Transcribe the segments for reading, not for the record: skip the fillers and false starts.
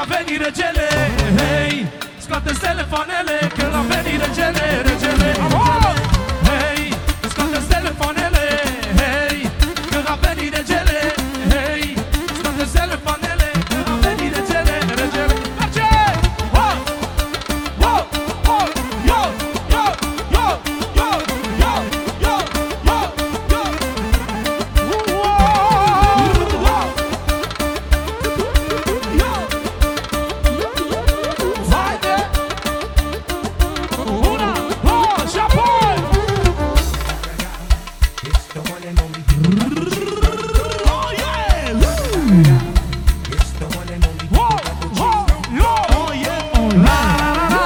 a venit regele, hei, scoateți telefoanele, că a venit regele, regele, hei, scoateți telefoanele, hei, că a venit regele, hei, scoateți telefoanele, că a venit regele, regele, merge! Wow! Wow! Wow! Yo! Yo! Yo! Yo! Yo! Yo! Yo! Yo! Wow! Haide! Una, două și apoi! Oh yeah! Wow! Wow! Yo! Oh yeah! La la la la!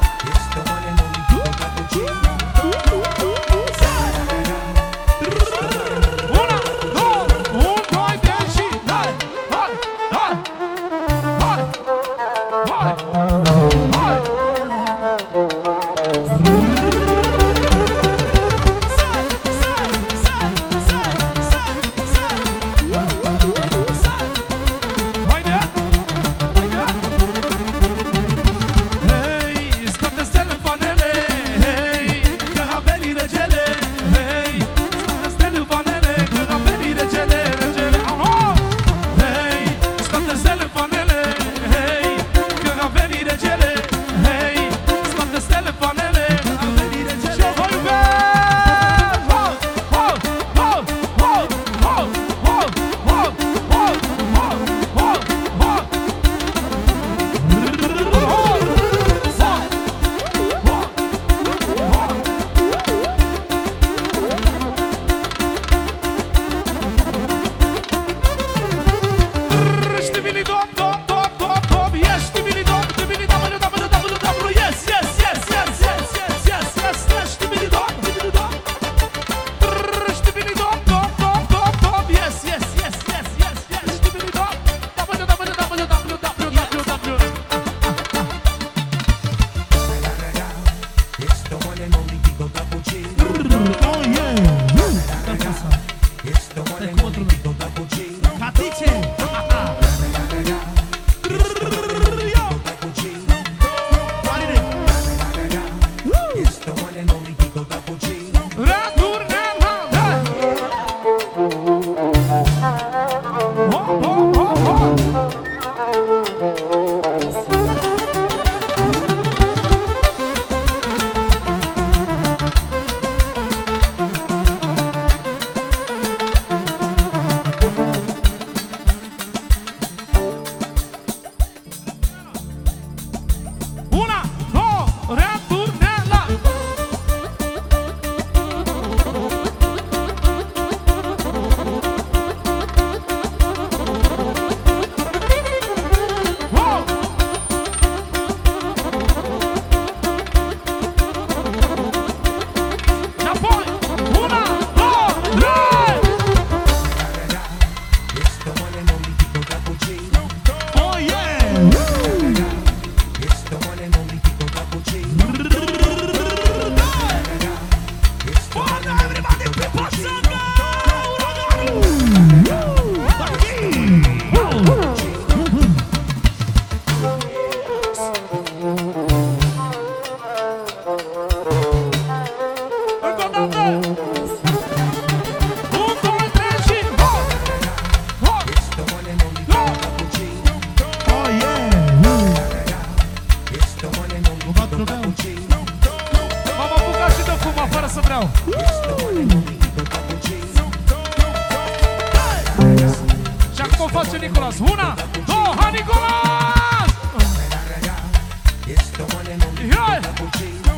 Una, două, un, doi, trei și hai! Hai! Hai! Hai! Hai! Hai! Haide! Hei, scoateți telefoanele, hei, că a venit regele, hei, scoateți telefoanele, că a venit regele, regele, hei, scoateți telefoanele, hei, că a venit regele, hei, scoateți telefoanele, că a venit regele, și vă iubesc! Wow, wow, wow, wow, wow, wow, wow, wow, wow, wow, wow. Una, două, returnela! Wow! Și apoi, una, două, trei! Oh yeah! M-am apucat și de fuma fără să vreau. Și acum o face Nicolas. Una, două, hai Nicolas! Hai!